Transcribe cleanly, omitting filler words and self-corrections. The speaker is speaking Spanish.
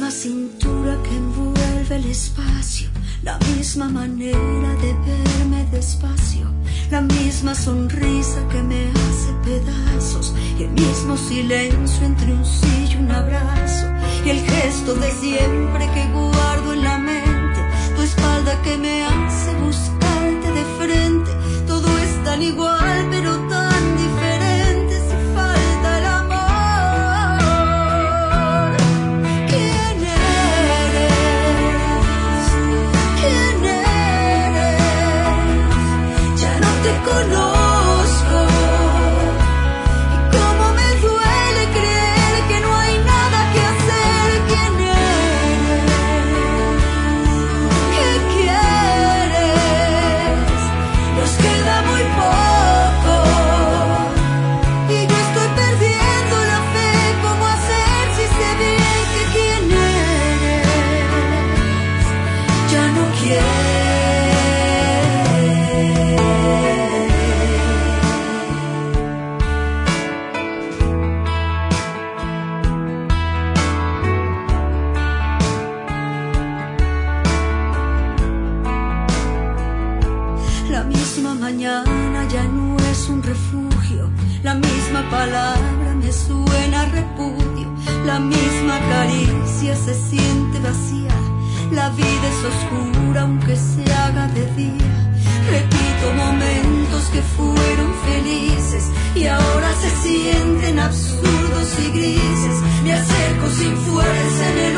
misma cintura que envuelve el espacio, la misma manera de verme despacio, la misma sonrisa que me hace pedazos, y el mismo silencio entre un sí y un abrazo, y el gesto de siempre que guardo en la mente, tu espalda que me hace buscarte de frente. Todo es tan igual pero tan diferente, si falta el amor. ¿Quién eres? ¿Quién eres? Ya no te conozco, y cómo me duele creer que no hay nada que hacer. ¿Quién eres? ¿Qué quieres? Nos queda muy poco y yo estoy perdiendo la fe. ¿Cómo hacer si sé bien que quién eres ya no quiere? La misma mañana ya no es un refugio, la misma palabra me suena a repudio, la misma caricia se siente vacía, la vida es oscura aunque se haga de día. Repito momentos que fueron felices y ahora se sienten absurdos y grises. Me acerco sin fuerza en el